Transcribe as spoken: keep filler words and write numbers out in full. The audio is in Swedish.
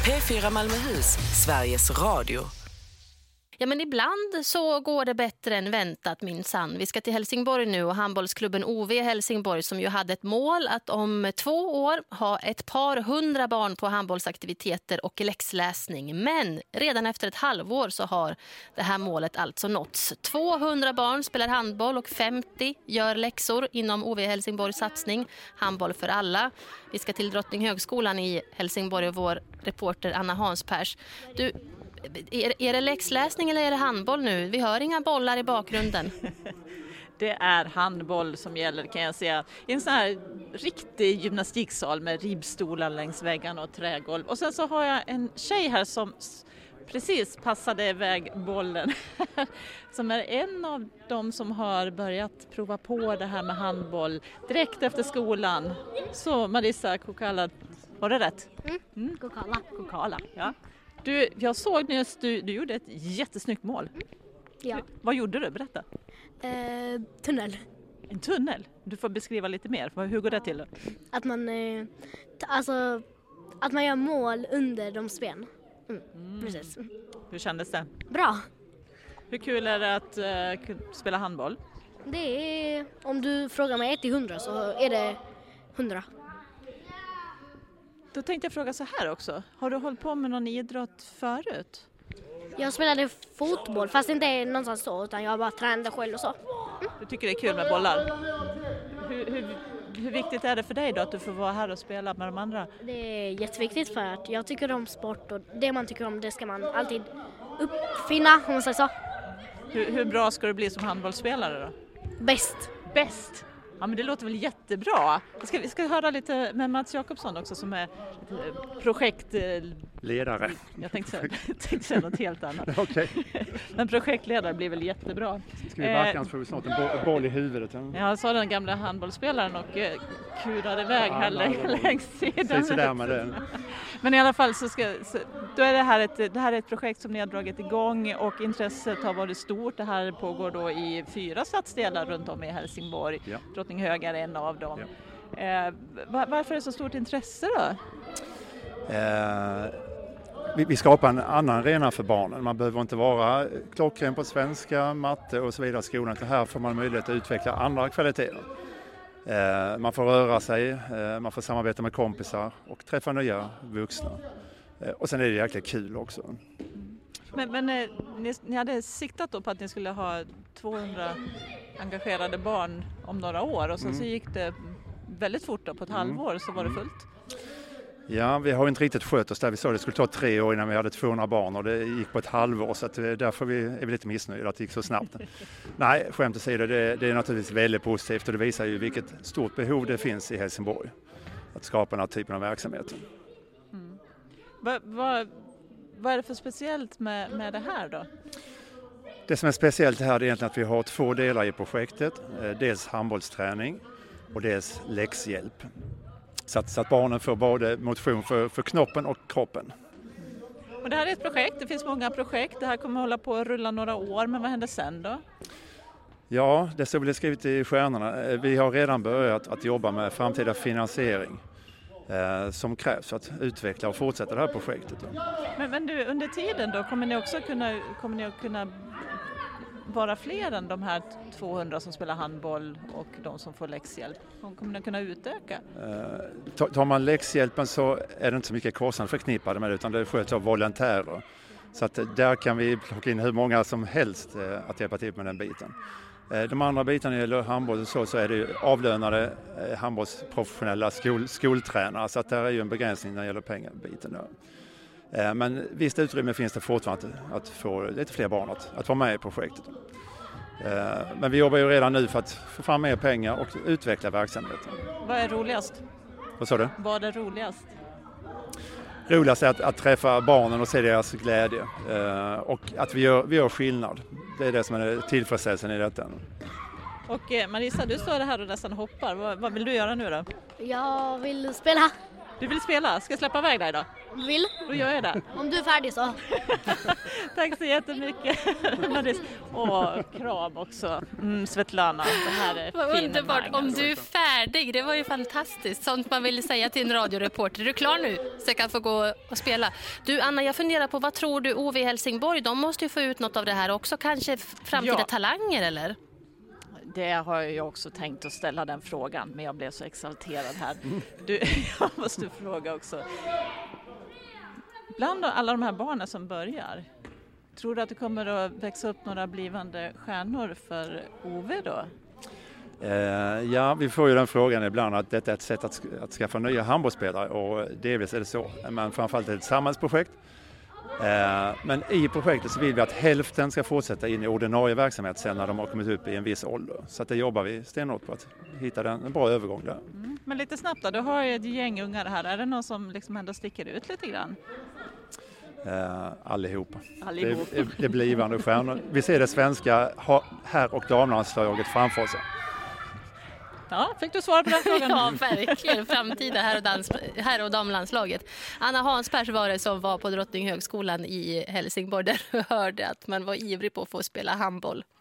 P fyra Malmöhus, Sveriges Radio. Ja, men ibland så går det bättre än väntat, minsann. Vi ska till Helsingborg nu och handbollsklubben O V Helsingborg som ju hade ett mål att om två år ha ett par hundra barn på handbollsaktiviteter och läxläsning. Men redan efter ett halvår så har det här målet alltså nåtts. tvåhundra barn spelar handboll och femtio gör läxor inom O V Helsingborgs satsning Handboll för alla. Vi ska till Drottninghögskolan i Helsingborg och vår reporter Anna Hanspers. Du... Är, är det läxläsning eller är det handboll nu? Vi hör inga bollar i bakgrunden. Det är handboll som gäller, kan jag säga. I en sån här riktig gymnastiksal med ribbstolar längs väggarna och trägolv. Och sen så har jag en tjej här som precis passade iväg bollen. Som är en av dem som har börjat prova på det här med handboll direkt efter skolan. Så Marissa Kokala, var det rätt? Mm, mm. Kokala. Kokala, ja. Du, jag såg nyss du, du gjorde ett jättesnyggt mål. Ja. Vad gjorde du? Berätta. Eh, tunnel. En tunnel? Du får beskriva lite mer. Hur går det till? Att man, eh, t- alltså, att man gör mål under de spen. Mm, mm. Precis. Hur kändes det? Bra. Hur kul är det att uh, spela handboll? Det är, om du frågar mig ett till hundra så är det hundra. Då tänkte jag fråga så här också. Har du hållit på med någon idrott förut? Jag spelade fotboll, fast inte någonstans så, utan jag bara tränade själv och så. Mm. Du tycker det är kul med bollar? Hur, hur, hur viktigt är det för dig då att du får vara här och spela med de andra? Det är jätteviktigt för att jag tycker om sport och det man tycker om det ska man alltid uppfinna, om man säger så. Hur, hur bra ska du bli som handbollsspelare då? Bäst. Bäst? Ja, men det låter väl jättebra. Vi ska, vi ska höra lite med Mats Jakobsson också som är projektledare. Jag tänkte säga, tänkte säga något helt annat. Okay. Men projektledare blir väl jättebra. Ska vi verkligen få snart en bo- boll i huvudet? Ja, jag sa den gamla handbollsspelaren och eh, kurade iväg ja, här lä- längs sidan. Så där med den. Men i alla fall så ska så, då är det här ett det här är ett projekt som ni har dragit igång och intresset har varit stort. Det här pågår då i fyra stadsdelar runt om i Helsingborg. Ja. Drottninghög är en av dem. Ja. Eh, var, varför är det så stort intresse då? Eh, vi, vi skapar en annan arena för barnen. Man behöver inte vara klockren på svenska, matte och så vidare i skolan. Här får man möjlighet att utveckla andra kvaliteter. Eh, man får röra sig, eh, man får samarbeta med kompisar och träffa nya vuxna. Eh, och sen är det jäkligt kul också. Men, men eh, ni, ni hade siktat då på att ni skulle ha tvåhundra engagerade barn om några år och sen mm. så gick det väldigt fort då, på ett mm. halvår så var det fullt. Ja, vi har inte riktigt skött oss där. Vi sa att det skulle ta tre år innan vi hade tvåhundra barn och det gick på ett halvår så att därför är vi lite missnöjda att det gick så snabbt. Nej, skämt åsido, det, det är naturligtvis väldigt positivt och det visar ju vilket stort behov det finns i Helsingborg att skapa den här typen av verksamhet. Mm. Va, va, vad är det för speciellt med, med det här då? Det som är speciellt här är egentligen att vi har två delar i projektet. Dels handbollsträning och dels läxhjälp. Så att, så att barnen får både motion för, för knoppen och kroppen. Och det här är ett projekt, det finns många projekt. Det här kommer att hålla på att rulla några år, men vad händer sen då? Ja, det står väl skrivet i stjärnorna. Vi har redan börjat att jobba med framtida finansiering eh, som krävs för att utveckla och fortsätta det här projektet. Men, men du, under tiden då, kommer ni också kunna, kommer ni att kunna vara fler än de här tvåhundra som spelar handboll och de som får läxhjälp? Kommer ni kunna utöka? Eh, tar man läxhjälpen så är det inte så mycket kostnader förknippade med det utan det sköts av volontärer. Så att där kan vi plocka in hur många som helst eh, att hjälpa till med den biten. Eh, de andra bitarna gäller handboll och så, så är det ju avlönade eh, handbollsprofessionella skol, skoltränare så att där är ju en begränsning när det gäller pengabiten. Eh, men visst utrymme finns det fortfarande att, att få lite fler barn att, att vara med i projektet. Eh, men vi jobbar ju redan nu för att få fram mer pengar och utveckla verksamheten. Vad är roligast? Vad sa du? Vad är roligast? Roligast är att, att träffa barnen och se deras glädje eh, och att vi gör, vi gör skillnad. Det är det som är tillfredsställelsen i detta. Och eh, Marissa, du står här och nästan hoppar. Vad, vad vill du göra nu då? Jag vill spela. Du vill spela? Ska jag släppa iväg dig då? Om du vill. Då gör jag det. Om du är färdig så. Tack så jättemycket. Och kram också. Mm, Svetlana, det här är Vad fin underbart. mang, Om alltså. du är färdig, det var ju fantastiskt. Sånt man vill säga till en radioreporter. Är du klar nu? Så jag kan få gå och spela. Du Anna, jag funderar på vad tror du O V Helsingborg? De måste ju få ut något av det här också. Kanske framtida Ja. talanger eller? Det har jag också tänkt att ställa den frågan, men jag blev så exalterad här. Du, jag måste fråga också. Bland alla de här barnen som börjar, tror du att det kommer att växa upp några blivande stjärnor för O V då? Eh, ja, vi får ju den frågan ibland att detta är ett sätt att, att skaffa nya handbollsspelare och delvis är det så. Men framförallt är det ett samhällsprojekt. Eh, men i projektet så vill vi att hälften ska fortsätta in i ordinarie verksamhet sen när de har kommit upp i en viss ålder. Så att det jobbar vi stenhårt på att hitta den, en bra övergång där. Mm. Men lite snabbt då, du har ju ett gäng ungar här. Är det någon som liksom ändå sticker ut lite grann? Eh, allihopa. Allihop. Det, det blir blivande stjärnor. Vi ser det svenska herr- och damlandslaget framför oss. Ja, fick du svar på den frågan? Ja, verkligen. Framtida här och, dans, här och damlandslaget. Anna Hansberg var det som var på Drottninghögskolan i Helsingborg där du hörde att man var ivrig på att få spela handboll.